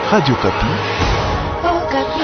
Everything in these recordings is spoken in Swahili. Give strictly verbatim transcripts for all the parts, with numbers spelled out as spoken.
Radio Kapi. Oh, Kapi.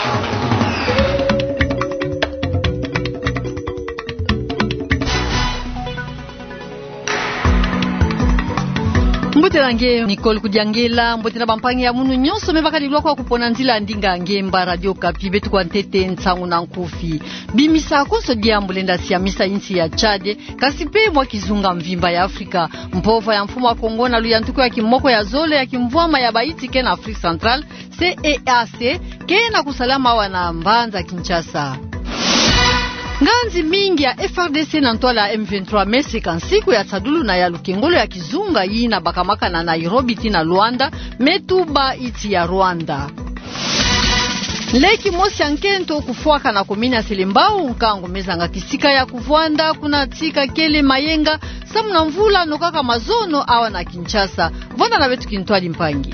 Mbote lange Nicole Kudiangela mbote na bampangi ya munu nyonso mebakali lwa kwa kupona nzila ndinga ngemba Radio Kapi betu kwa ntete ntangu na nkufi bimisa koso diambulenda siya misa insi ya Chade kasipe mwa kizunga mvimba ya Afrika mpova ya mfumo wa Kongo na luyantuko ya kimoko ya zole ya kimvuama ya Baiti kena Afrika Central C E A C kena kusalama wana mbanza Kinshasa. Nganzi mingi ya F R D C na ntola M vingt-trois mesi kansiku ya Tsadulu na ya Lukengolo ya Kizunga yi na bakamaka na Nairobi tina Luanda metuba iti ya Rwanda. Leki mosi ya nkento kufuaka na komini ya Selembao nkangu mezanga kisika ya kufuanda kuna tika kele mayenga samuna mvula nokaka mazono awa na Kinshasa vanda na vetu kintuali mpangi.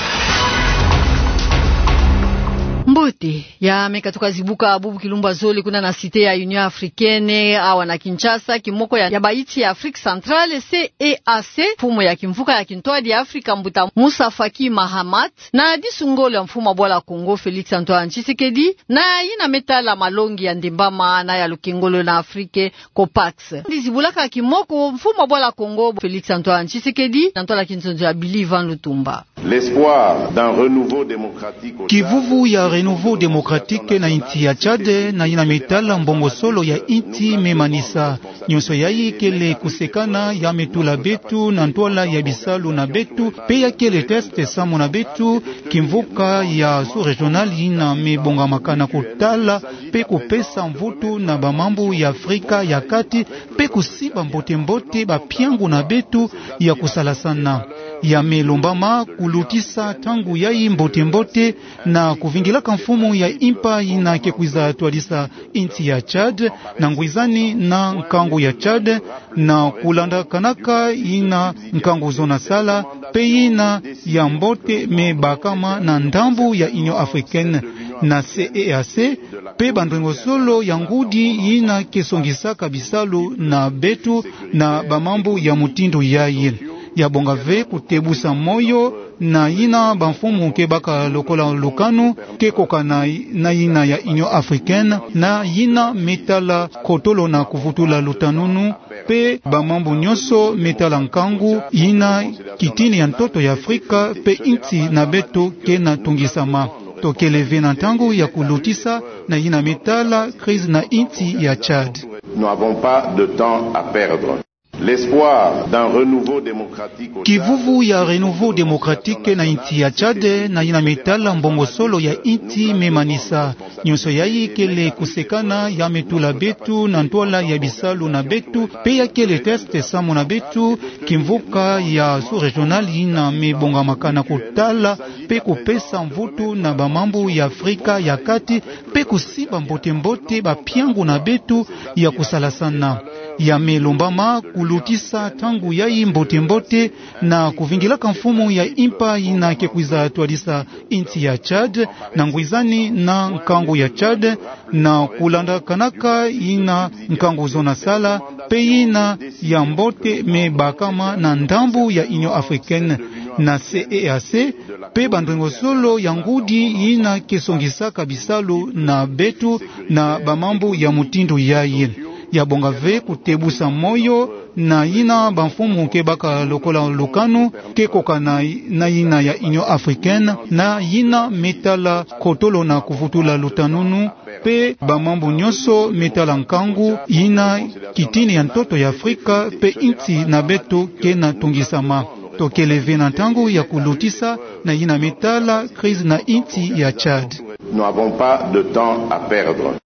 Mbote ya mekatuka zibuka abubu kilumba zole kuna na site ya Union Africaine awa na Kinshasa kimoko ya, ya Baiti ya Afrika Central C E A C mfumo ya kimvuka ya kintoadi ya Afrika mbuta Musa Faki Mahamat na disungolo ya mfumo bwala Kongo Felix Antoine Tshisekedi na ina metala malongi ya ndembama na ya Lukengolo na Afrique Copax dizibulaka kimoko mfumo bwala Kongo Felix Antoine Tshisekedi na ntola kinzonzo ya Billy Van Lutumba. L'espoir d'un renouveau démocratique kivuvu ya renouveau démocratique na inti ya Chade na ina metala mbongo solo ya inti memanisa nyonso yayi kele kusekana ya metula betu na ntola ya bisalu na betu pe ya kele teste samu na betu kimvuka ya sous-regional ina mebonga makana kutala pe kupesa mvutu na bamambu ya Afrika ya kati pe kusiba mbote mbote bapiangu na betu ya kusalasana ya melombama kulutisa tangu yai mbote mbote na kuvingilaka mfumu ya impa ina kekwiza tualisa inti ya Chad na ngwizani na nkango ya Chad na kulanda kanaka ina nkango zona sala pe ina ya mbote me bakama na ndambu ya Union Africaine na C E A C pe bandrengo solo ya ngudi ina kesongisa kabisalu na betu na bamambu ya mutindo yayi ya bongave kutebusa moyo na ina banfumu ke baka lokola lukanu ke kokana na ina ya Union Africaine na ina metala kotolo na kuvutula lutanunu pe bamambu nyoso metala nkangu ina kitini ya ntoto ya Afrika pe inti na beto ke na tungisama tokeleve na ntango ya kulutisa na ina metala crise na inti ya Chad. Nous n'avons pas de temps à perdre. L'espoir d'un renouveau démocratique kivuvu ya renouveau démocratique na inti ya Chade na ina metala mbongo solo ya inti memanisa nyonso yayi kele kusekana ya metula betu na ntola ya bisalu na betu pe ya kele teste samu na betu kimvuka ya sous-regional ina mebonga makana kutala pe kupesa mvutu na bamambu ya Afrika ya kati pe kusiba mbote mbote bapiangu na betu ya kusalasana ya melombama kulutisa tangu yai mbote mbote na kuvingilaka mfumu ya impa ina kekwiza tualisa inti ya Chad na ngwizani na nkango ya Chad na kulanda kanaka ina nkango zona sala pe ina ya mbote me bakama na ndambu ya Union Africaine na C E A C pe bandrengo solo ya ngudi ina kesongisa kabisalu na betu na bamambu ya mutindo yayi ya bongave kutebusa moyo na ina banfumu ke baka lokola lukanu ke kokana na ina ya Union Africaine na ina metala kotolo na kuvutula lutanunu pe bamambu nyoso metala nkangu ina kitini ya ntoto ya Afrika pe inti na beto ke na tungisama tokeleve na ntango ya kulutisa na ina metala crise na inti ya Chad. Nous n'avons pas de temps à perdre.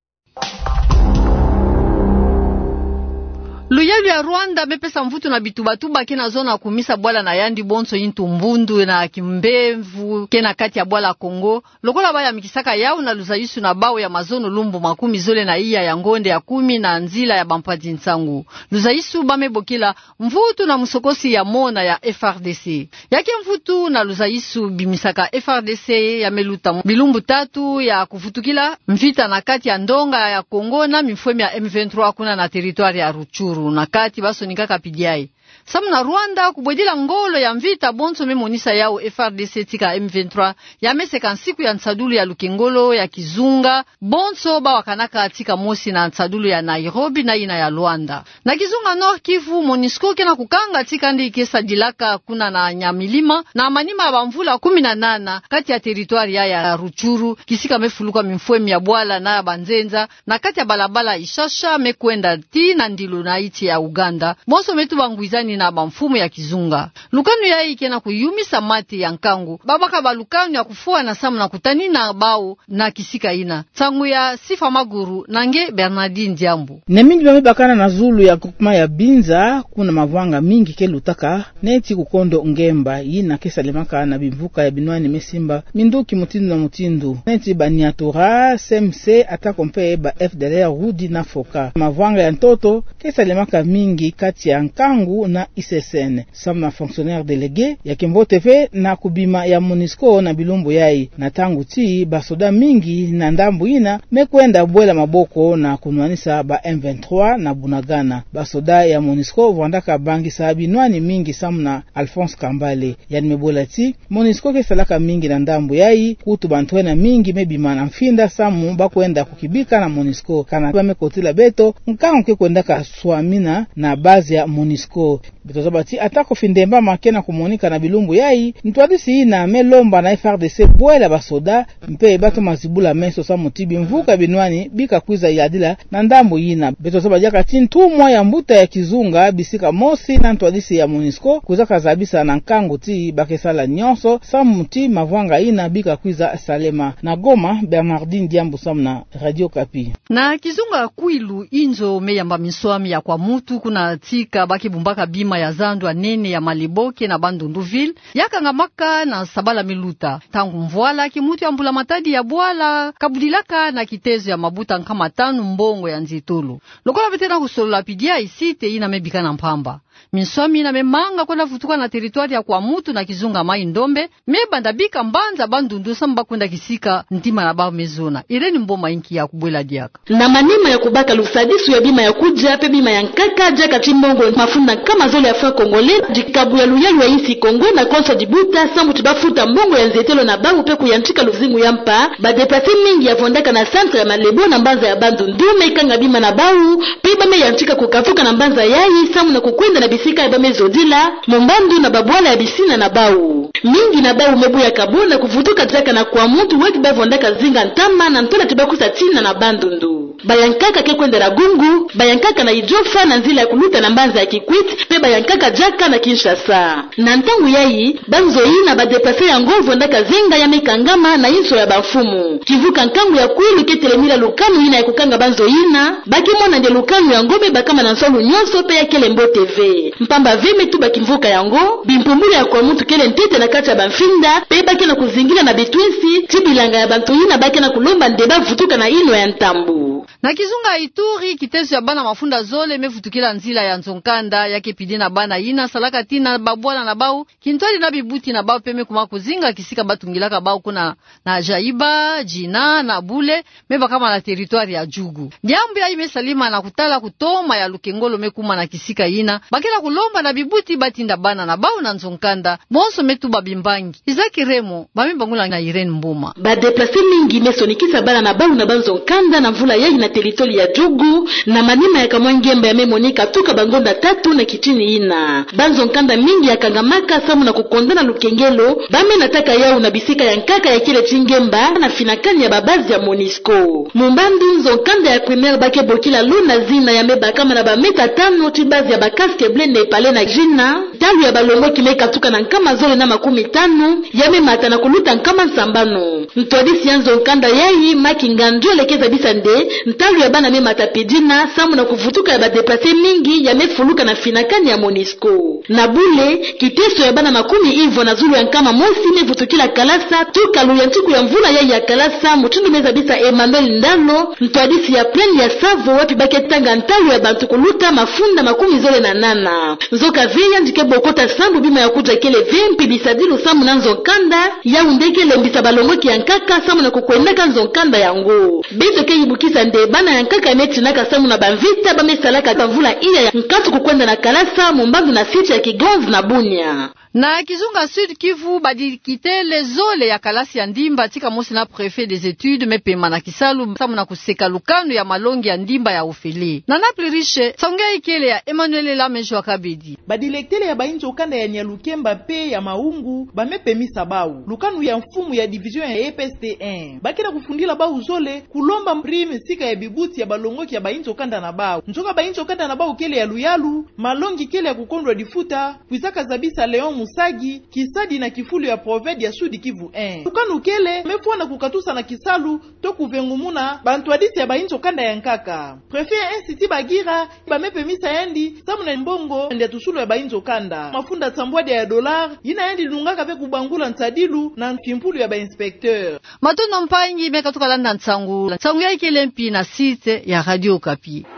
Luyalu ya Rwanda mepesa mvutu na bitubatuba kena zona kumisa bwala na yandi bonso yintu mbundu na kimbevu kena kati ya bwala Kongo lokola baya mikisaka yao na luzayisu na bao ya mazono lumbu makumi zole na iya ya ngonde ya kumi na nzila ya bampati nsangu luzayisu bamebokila mvutu na musokosi ya mona ya F R D C yake mvutu na luzayisu bimisaka F R D C ya meluta bilumbu tatu ya kufutukila mvita na kati ya ndonga ya Kongo na mifwemi ya M vingt-trois kuna na territoire ya Ruchuru na kati baso nikaka pidiai Samu na Rwanda kubwedila ngolo ya mvita bonso memonisa yao F R D C tika M vingt-trois ya meseka nsiku ya nsadulu ya Lukengolo ya Kizunga bonso ba wakanaka atika mosi na nsadulu ya Nairobi na ina ya Rwanda. Na Kizunga Nord Kivu MONUSCO kena kukanga tika ndi ikesa dilaka kuna na Nyamilima na manima bamvula kumi na nane kati ya teritwari ya Ruchuru kisika mefuluka mimfwe ya Bwala na Banzenza na kati ya balabala Ishasha mekwenda ti na Ndilu na iti ya Uganda bonso metu banguizani na bamfumu ya Kizunga. Lukanu ya ike na kuyumisa mati ya nkangu babaka balukanu ya kufua na samu na kutani na bao na kisika ina tangu ya Sifa Maguru nange Bernardine Diambu. Nemingi bamebakana na zulu ya kukuma ya Binza kuna mavanga mingi ke lutaka neti kukondo ngemba yina kesa lemaka na bimvuka ya binwani mesimba minduki mutindu na mutindu neti baniatura S M C atakompe ba F D L R Rudi na Foka mavanga ya ntoto kesa lemaka mingi kati ya nkangu na I C S N sam na fonctionnaire délégué ya Kimbo T V na kubima ya MONUSCO na bilumbu yai na tangu ti basoda mingi na ndambu ina mekwenda bwela maboko na kunwanisa ba M vingt-trois na Bunagana basoda ya MONUSCO vandaka bangi sabi nwani mingi sam na Alphonse Kambale yani mebola ti MONUSCO kesalaka mingi na ndambu yai kutu bantwena mingi mebima na mfinda samu bakwenda kukibika na MONUSCO kana bamekotila beto nkangu ke kwenda ka swamina na bazi ya MONUSCO bitozabati atako findemba makena kumonika na bilumbu yai ntwadisi ina melomba na F R D C bwela basoda mpe bato mazibula meso sa mutibi mvuka binwani bika kwiza yadila na ndambu yina bitozaba jaka tintumwa ya mbuta ya Kizunga bisika mosi na ntwadisi ya MONUSCO kuzaka zabisa na nkangu ti bakesala nyonso sa muti mavwanga ina bika kwiza Salema na Goma. Bernardine Diambu samna Radio Kapi. Na Kizunga Kwilu inzo meyamba miswami ya kwa mutu kuna tika baki bumbaka bima ya Zandwa nene ya Maliboke na Bandunduville yakangamaka na Sabala Miluta tangu mvwala kimutu ya mbula matadi ya Bwala kabudilaka na kitezo ya mabuta nkama tanu mbongo ya Nzitulu lokola betena kusolola pidia isite ina mebika na mpamba miswami na memanga kwenda futuka na teritwari ya kwa mutu na Kizunga Mai Ndombe mebanda bika mbanza Bandundu samba kwenda kisika ntima na bao mezona Ireni Mboma inki ya kubwela diaka na manema ya kubaka lusadisu ya bima ya kuja ape bima ya nkaka jaka chimbongo mafunda kama zole ya fa Kongole jikabu ya luyalu wa isi Kongo na konso dibuta sambu tibafuta mbongo ya Nzetelo na babu pe kuyantika luzimu ya mpa badeplase mingi ya vondaka na centre ya Malebo na mbanza ya Bandundu meikanga bima na babu pe bame yantika kukafuka na mbanza yayi samu na kukwenda na bisika ya bame zodila Mombandu na Babwala ya bisina na babu mingi na babu mebu ya kabona kufutuka jaka na kwa mtu weki bavondaka zinga ntama na ntola tibakusa tina na Bandundu bayankaka ke kwenda na Gungu bayankaka na Ijofa na nzila ya kuluta na mbanza ya Kikwit pe bayankaka jaka na Kinshasa na ntangu yayi banzo ina badepase ya ngovu ndaka zinga ya mekangama na inso ya bafumu kivuka nkangu ya Kwilu ketelemila lukanu ina ya kukanga banzo ina baki mona nde lukanu ya ngome bakama na nsolu nyonso pe ya Kelembo T V mpamba vime tu bakimvuka yango bimpumbuli ya kwa mtu kele ntete na kati ya banfinda pe baki na kuzingira na bitwisi tibilanga ya bantu ina baki na kulomba ndeba vutuka na ino ya ntambu. Na Kizunga Ituri kitezo ya bana mafunda zole mefutukila nzila ya Nzonkanda yake pidina bana ina salaka tina babwana na bau kintwali na bibuti na bau peme kuma kuzinga kisika batungilaka bau kuna na Jaiba Jina na Bule meba kama na teritwari ya Jugu Ndiambu ya ime salima na kutala kutoma ya Lukengolo mekuma na kisika ina bakila kulomba na bibuti batinda bana na bau na Nzonkanda bonso metu babimbangi Izaki Remo bamimbangula na Irene Mboma badeplase mingi mesonikisa bana na bau na Nzonkanda na mvula yayi na teritoli ya Jugu na manima ya kamwangemba ya memonika tuka bangonda tatu na kitini ina banzo nkanda mingi ya kangamaka samu na kukondana Lukengelo bame nataka yao na bisika ya nkaka ya kile chingemba na finakani ya babazi ya MONUSCO Mumbandu Nzonkanda ya primaire bake bokila luna zina ya meba kama na bameta tano tibazi ya bakaske blende pale na jina talu ya balongo kimeka tuka na nkama zole na makumi tano ya memata na kuluta nkama nsambano ntwadisi ya Nzonkanda yayi makinganjo lekeza bisande ntalu ya bana mema tapidina samu na kuvutuka ya badeplase mingi ya mefuluka na finakani ya MONUSCO na Bule kiteso ya bana makumi ivo na zulu ya nkama mosi mevutukila kalasa tuka lu ya ntiku ya mvula ya ya kalasa mutundu meza bisa Emmanuel Ndalo ntwadisi ya pleni ya Savo wapi bake tanga ntalu ya bantu kuluta mafunda makumi zole na nana nzoka veya ndike bokota sambu bima ya kuja kele vempi bisadilu samu na Nzonkanda ya undeke lembisa balongoki ya nkaka samu na kukwendaka Nzonkanda yango beto ke ibukisa nde bana ya nkaka emetinaka samu na banvita bamesalaka bavula iya ya nkatu kukwenda na Kalasa Mombangu na site ya Kigonzi na Bunia. Na Kizunga Sud Kivu badikite lezole ya Kalasi ya Ndimba tika mosi na préfet des études mepema na Kisalu samu na kuseka lukano ya malongi ya Ndimba ya Ofele. Na Napoli riche songa ikele ya Emmanuel Lamejo Kabedi. Badilektele ya bainjo kanda ya Nyalukemba pe ya Maungu bamepemisa bau lukano ya mfumu ya division ya E P S T un bakira kufundila bau zole kulomba prime sika ya bibuti ya balongoki ya bainjo kanda na bau njoka bainjo kanda na bau kele ya Luyalu malongi kele ya kukondwa difuta kuizaka zabisa Leon Musagi Kisadi na Kifulu ya Provede ya Sudi Kivu un lukano kele mefua na kukatusa na Kisalu to kuvengumuna bantu adisi ya bainjo kanda ya nkaka prefet ya Nsiti Bagira bamepemisa yendi samu na mbongo ndia tusulu ya bainjo kanda mafunda tambwadi ya dolar yina yendi nungaka pe kubangula ntadilu na mfimpulu ya ba inspecteur Matono mpangi meka tukalanda ntsangu ntsangu ya ikele mpi na site ya Radio Okapi.